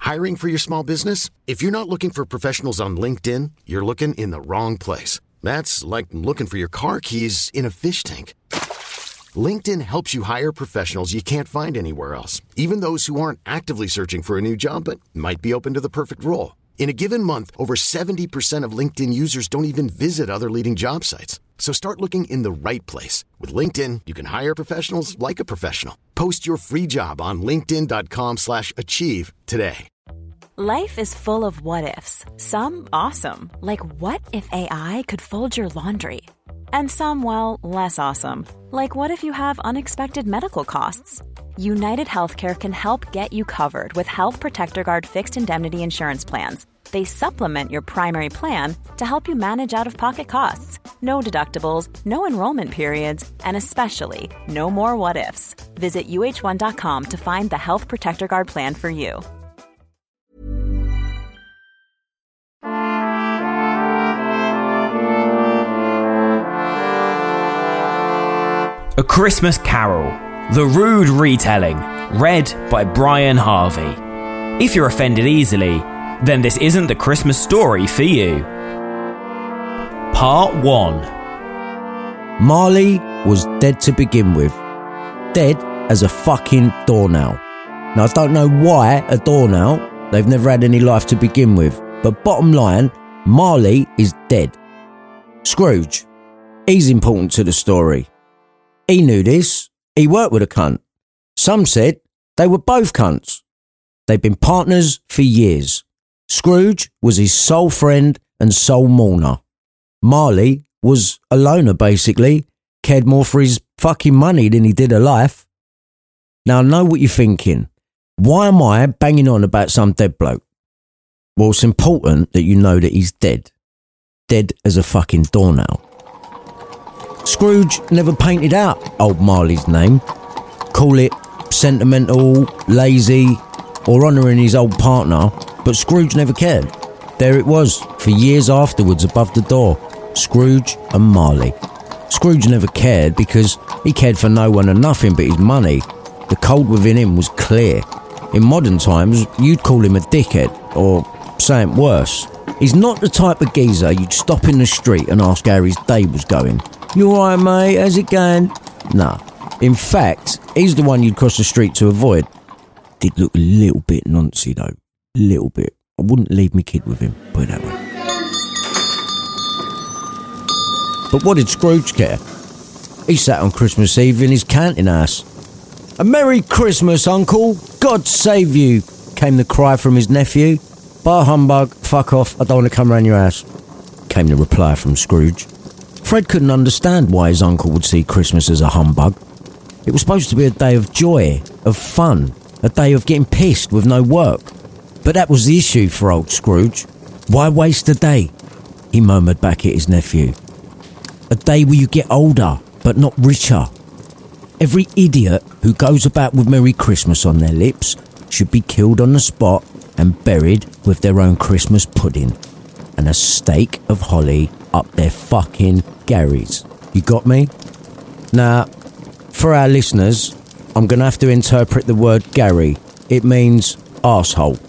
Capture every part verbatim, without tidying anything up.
Hiring for your small business? If you're not looking for professionals on LinkedIn, you're looking in the wrong place. That's like looking for your car keys in a fish tank. LinkedIn helps you hire professionals you can't find anywhere else, even those who aren't actively searching for a new job but might be open to the perfect role. In a given month, over seventy percent of LinkedIn users don't even visit other leading job sites. So start looking in the right place. With LinkedIn, you can hire professionals like a professional. Post your free job on linkedin.com slash achieve today. Life is full of what-ifs. Some awesome, like what if A I could fold your laundry? And some, well, less awesome, like what if you have unexpected medical costs? United Healthcare can help get you covered with Health Protector Guard fixed indemnity insurance plans. They supplement your primary plan to help you manage out-of-pocket costs. No deductibles, no enrollment periods, and especially no more what-ifs. Visit U H one dot com to find the Health Protector Guard plan for you. A Christmas Carol, the rude retelling, read by Brian Harvey. If you're offended easily, then this isn't the Christmas story for you. Part one. Marley was dead to begin with. Dead as a fucking doornail. Now, I don't know why a doornail. They've never had any life to begin with. But bottom line, Marley is dead. Scrooge, he's important to the story. He knew this. He worked with a cunt. Some said they were both cunts. They've been partners for years. Scrooge was his sole friend and sole mourner. Marley was a loner, basically. Cared more for his fucking money than he did her life. Now, I know what you're thinking. Why am I banging on about some dead bloke? Well, it's important that you know that he's dead. Dead as a fucking doornail. Scrooge never painted out old Marley's name. Call it sentimental, lazy, or honouring his old partner, but Scrooge never cared. There it was, for years afterwards above the door. Scrooge and Marley. Scrooge never cared because he cared for no one and nothing but his money. The cold within him was clear. In modern times, you'd call him a dickhead, or something worse. He's not the type of geezer you'd stop in the street and ask how his day was going. You alright, mate? How's it going? Nah. In fact, he's the one you'd cross the street to avoid. Did look a little bit noncy though. A little bit. I wouldn't leave me kid with him, put it that way. But what did Scrooge care? He sat on Christmas Eve in his counting house. A Merry Christmas, Uncle! God save you! Came the cry from his nephew. Bar humbug, fuck off, I don't want to come round your house. Came the reply from Scrooge. Fred couldn't understand why his uncle would see Christmas as a humbug. It was supposed to be a day of joy, of fun, a day of getting pissed with no work. But that was the issue for old Scrooge. Why waste a day? He murmured back at his nephew. A day where you get older, but not richer. Every idiot who goes about with Merry Christmas on their lips should be killed on the spot and buried with their own Christmas pudding and a stake of holly up their fucking Gary's. You got me? Now, for our listeners, I'm going to have to interpret the word Gary. It means arsehole.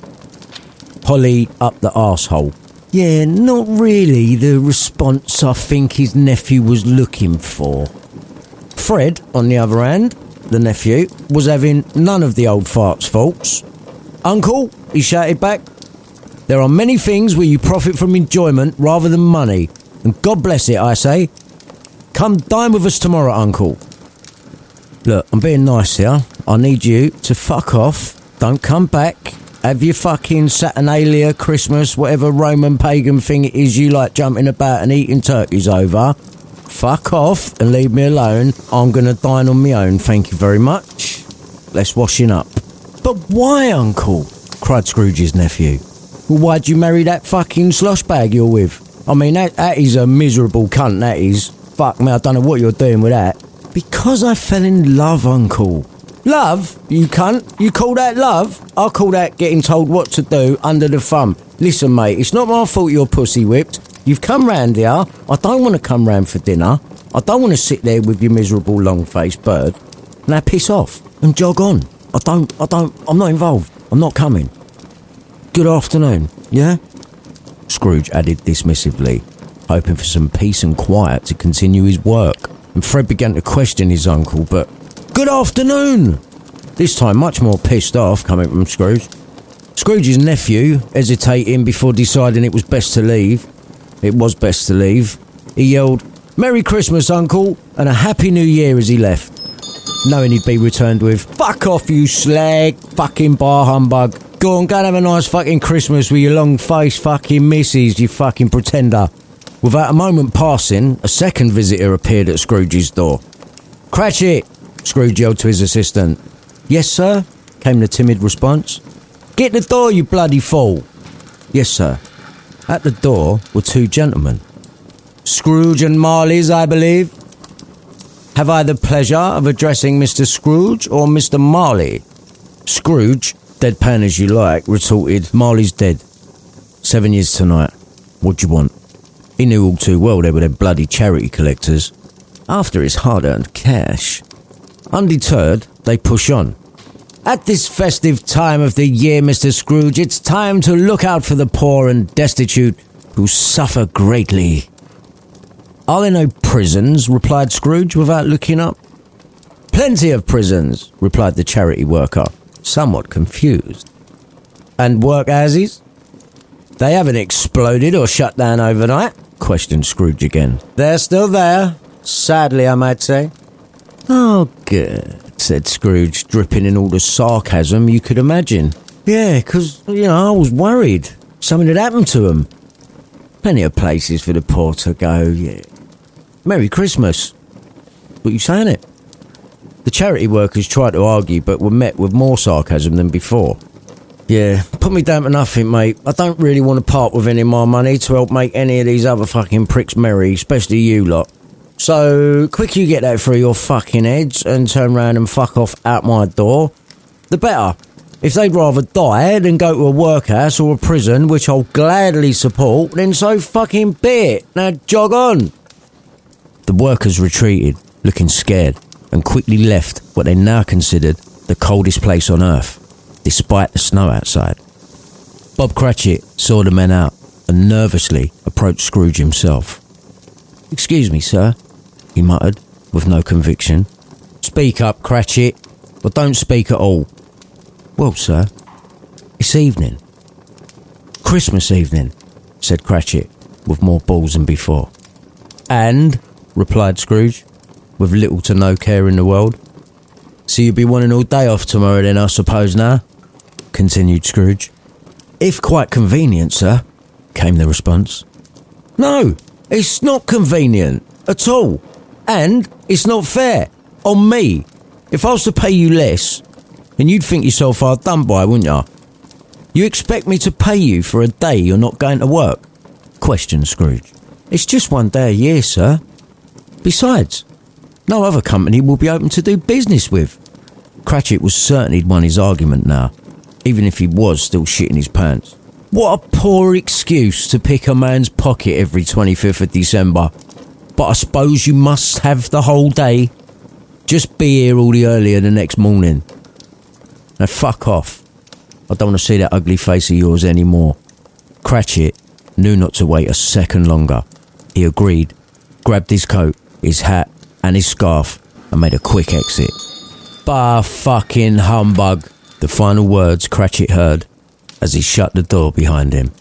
Holly up the arsehole. Yeah, not really the response I think his nephew was looking for. Fred, on the other hand, the nephew, was having none of the old fart's faults. Uncle, he shouted back, there are many things where you profit from enjoyment rather than money. And God bless it, I say. Come dine with us tomorrow, Uncle. Look, I'm being nice here. I need you to fuck off. Don't come back. Have your fucking Saturnalia, Christmas, whatever Roman pagan thing it is you like jumping about and eating turkeys over. Fuck off and leave me alone. I'm going to dine on my own, thank you very much. Let's washing up. But why, Uncle? Cried Scrooge's nephew. Well, why'd you marry that fucking slosh bag you're with? I mean, that, that is a miserable cunt, that is. Fuck me, I don't know what you're doing with that. Because I fell in love, Uncle. Love? You cunt? You call that love? I call that getting told what to do under the thumb. Listen, mate, it's not my fault you're pussy whipped. You've come round here. I don't want to come round for dinner. I don't want to sit there with your miserable long-faced bird. Now piss off and jog on. I don't, I don't, I'm not involved. I'm not coming. good afternoon, yeah? Scrooge added dismissively, hoping for some peace and quiet to continue his work. And Fred began to question his uncle, but good afternoon! This time much more pissed off coming from Scrooge. Scrooge's nephew, hesitating before deciding it was best to leave. It was best to leave. He yelled, Merry Christmas, Uncle, and a Happy New Year as he left, knowing he'd be returned with, fuck off, you slag, fucking bar humbug. Go on, go and have a nice fucking Christmas with your long-faced fucking missus, you fucking pretender. Without a moment passing, a second visitor appeared at Scrooge's door. Cratchit, Scrooge yelled to his assistant. Yes, sir, came the timid response. Get the door, you bloody fool. Yes, sir. At the door were two gentlemen. Scrooge and Marley's, I believe. Have I the pleasure of addressing Mister Scrooge or Mister Marley? Scrooge, deadpan as you like, retorted, Marley's dead. Seven years tonight. What do you want? He knew all too well they were their bloody charity collectors. After his hard-earned cash. Undeterred, they push on. At this festive time of the year, Mister Scrooge, it's time to look out for the poor and destitute who suffer greatly. Are there no prisons? Replied Scrooge without looking up. Plenty of prisons, replied the charity worker, somewhat confused. And workhouses? They haven't exploded or shut down overnight? Questioned Scrooge again. They're still there, sadly I might say. Oh, good, said Scrooge, dripping in all the sarcasm you could imagine. Yeah, 'cause, you know, I was worried. Something had happened to them. Plenty of places for the poor to go, yeah. Merry Christmas. What you saying it? The charity workers tried to argue, but were met with more sarcasm than before. Yeah, put me down to nothing, mate. I don't really want to part with any of my money to help make any of these other fucking pricks merry, especially you lot. So, quick you get that through your fucking heads and turn round and fuck off out my door, the better. If they'd rather die than go to a workhouse or a prison, which I'll gladly support, then so fucking be it. Now jog on. The workers retreated, looking scared, and quickly left what they now considered the coldest place on earth, despite the snow outside. Bob Cratchit saw the men out and nervously approached Scrooge himself. Excuse me, sir, he muttered, with no conviction. Speak up, Cratchit, or don't speak at all. Well, sir, it's evening. Christmas evening, said Cratchit, with more balls than before. And, replied Scrooge, with little to no care in the world. So you'll be wanting all day off tomorrow then, I suppose, now? Continued Scrooge. If quite convenient, sir, came the response. No, it's not convenient at all. And it's not fair. On me. If I was to pay you less, then you'd think yourself hard done by, wouldn't you? You expect me to pay you for a day you're not going to work? Questioned Scrooge. It's just one day a year, sir. Besides, no other company will be open to do business with. Cratchit was certain he'd won his argument now, even if he was still shitting his pants. What a poor excuse to pick a man's pocket every twenty-fifth of December. But I suppose you must have the whole day. Just be here all the earlier the next morning. Now fuck off. I don't want to see that ugly face of yours anymore. Cratchit knew not to wait a second longer. He agreed, grabbed his coat, his hat and his scarf and made a quick exit. Bah fucking humbug, the final words Cratchit heard as he shut the door behind him.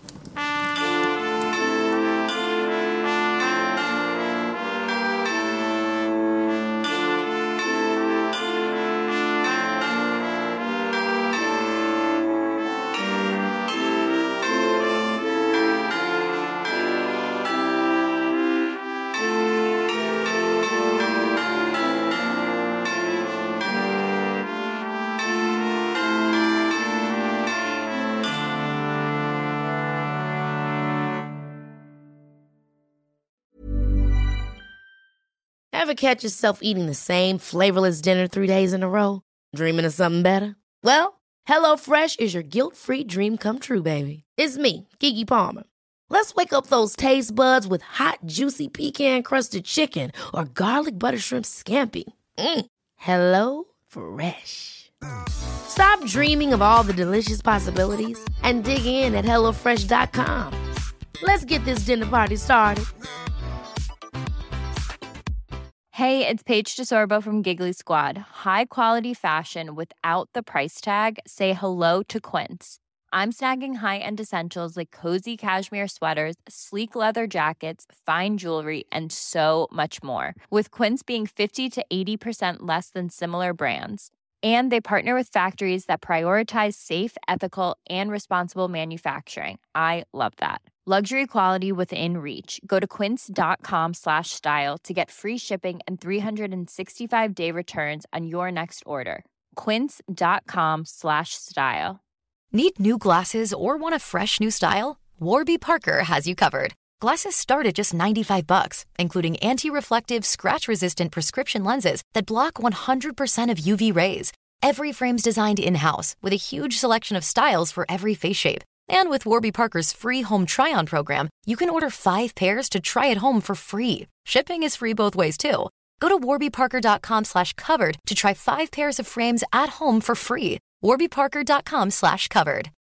Ever catch yourself eating the same flavorless dinner three days in a row? Dreaming of something better? Well, HelloFresh is your guilt-free dream come true, baby. It's me, Keke Palmer. Let's wake up those taste buds with hot, juicy pecan-crusted chicken or garlic butter shrimp scampi. Mm. Hello Fresh. Stop dreaming of all the delicious possibilities and dig in at hello fresh dot com. Let's get this dinner party started. Hey, it's Paige DeSorbo from Giggly Squad. High quality fashion without the price tag. Say hello to Quince. I'm snagging high-end essentials like cozy cashmere sweaters, sleek leather jackets, fine jewelry, and so much more. With Quince being fifty to eighty percent less than similar brands. And they partner with factories that prioritize safe, ethical, and responsible manufacturing. I love that. Luxury quality within reach. Go to quince.com slash style to get free shipping and three sixty-five day returns on your next order. Quince.com slash style. Need new glasses or want a fresh new style? Warby Parker has you covered. Glasses start at just ninety-five bucks, including anti-reflective, scratch-resistant prescription lenses that block one hundred percent of U V rays. Every frame's designed in-house with a huge selection of styles for every face shape. And with Warby Parker's free home try-on program, you can order five pairs to try at home for free. Shipping is free both ways, too. Go to warbyparker.com slash covered to try five pairs of frames at home for free. warbyparker.com slash covered.